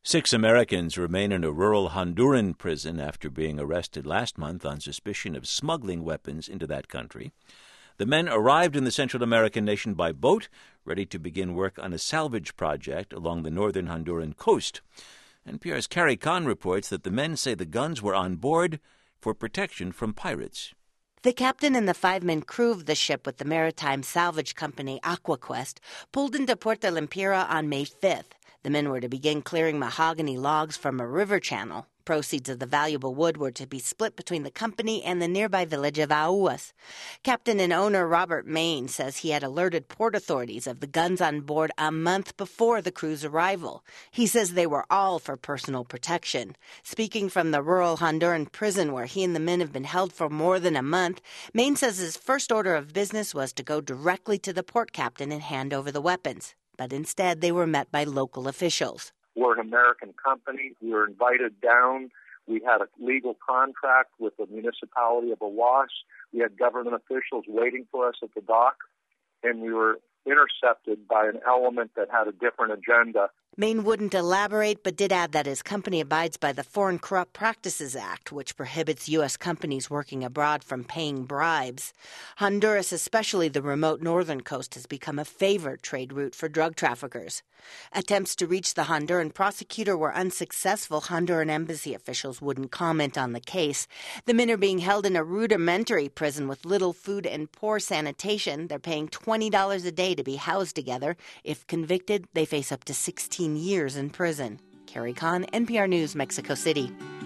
6 Americans remain in a rural Honduran prison after being arrested last month on suspicion of smuggling weapons into that country. The men arrived in the Central American nation by boat, ready to begin work on a salvage project along the northern Honduran coast. NPR's Carrie Kahn reports that the men say the guns were on board for protection from pirates. The captain and the 5-man crew of the ship with the maritime salvage company AquaQuest pulled into Puerto Lempira on May 5th. The men were to begin clearing mahogany logs from a river channel. Proceeds of the valuable wood were to be split between the company and the nearby village of Aguas. Captain and owner Robert Main says he had alerted port authorities of the guns on board a month before the crew's arrival. He says they were all for personal protection. Speaking from the rural Honduran prison where he and the men have been held for more than a month, Main says his first order of business was to go directly to the port captain and hand over the weapons. But instead, they were met by local officials. We're an American company. We were invited down. We had a legal contract with the municipality of Awas. We had government officials waiting for us at the dock, and we were intercepted by an element that had a different agenda. Main wouldn't elaborate, but did add that his company abides by the Foreign Corrupt Practices Act, which prohibits U.S. companies working abroad from paying bribes. Honduras, especially the remote northern coast, has become a favored trade route for drug traffickers. Attempts to reach the Honduran prosecutor were unsuccessful. Honduran embassy officials wouldn't comment on the case. The men are being held in a rudimentary prison with little food and poor sanitation. They're paying $20 a day to be housed together. If convicted, they face up to 16 years in prison. Carrie Kahn, NPR News, Mexico City.